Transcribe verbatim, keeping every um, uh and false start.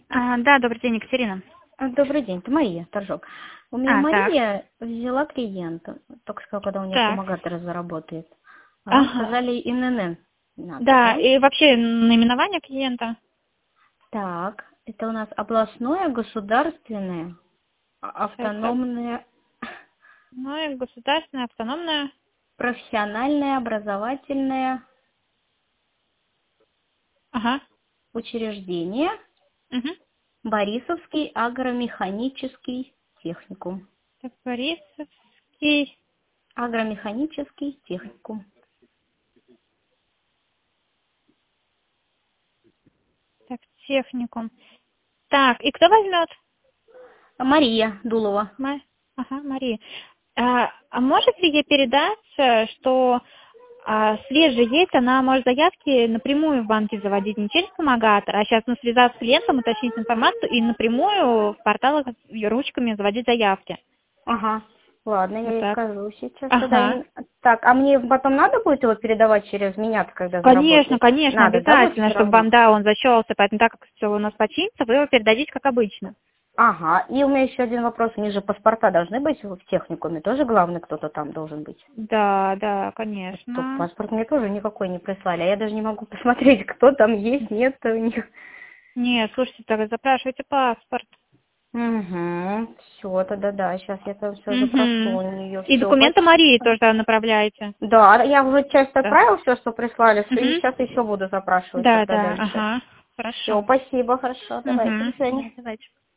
А, да, добрый день, Екатерина. А, Добрый день, это Мария Торжок. У меня А, так, Мария взяла клиента, только что, когда у нее так. помогатор заработает. А вам Ага. сказали ИНН надо, Да, да? и вообще наименование клиента. Так, это у нас областное, государственное, а- Сейчас, так. автономное, Ну и государственная, автономная. профессиональное, образовательное Ага. учреждение, Угу. Борисовский агромеханический техникум. Так, Борисовский. Агромеханический техникум. Так, техникум. Так, и кто возьмет? Мария Дулова. Ма- Ага, Мария. А, а можете ей передать, э, что а, свежие есть, она может заявки напрямую в банке заводить, не через помогатор, а сейчас ну, связаться с клиентом, уточнить информацию и напрямую в порталах ручками заводить заявки. Ага. Ладно, я Вот ей так. скажу сейчас тогда. Ага. И- Так, а мне потом надо будет его передавать через меня, когда Конечно, заработает? конечно, Надо, да, будет обязательно, все чтобы равно? вам, да, он защелся, поэтому так как все у нас починится, вы его передадите как обычно. Ага. И у меня еще один вопрос. У них же паспорта должны быть в техникуме. Тоже главный кто-то там должен быть. Да, да, То конечно. паспорт мне тоже никакой не прислали. А я даже не могу посмотреть, кто там есть, нет у них. Нет, слушайте, так запрашивайте паспорт. Угу. Все, тогда да. Сейчас я там все запрошу Угу. у нее. И Все, документы Марии спасибо. тоже направляете. Да, я уже часть Да. отправила, все, что прислали, и Угу. сейчас еще буду запрашивать Да, тогда да, дальше. ага. Все, Хорошо. спасибо, хорошо, давайте, до Угу. свидания. Давайте.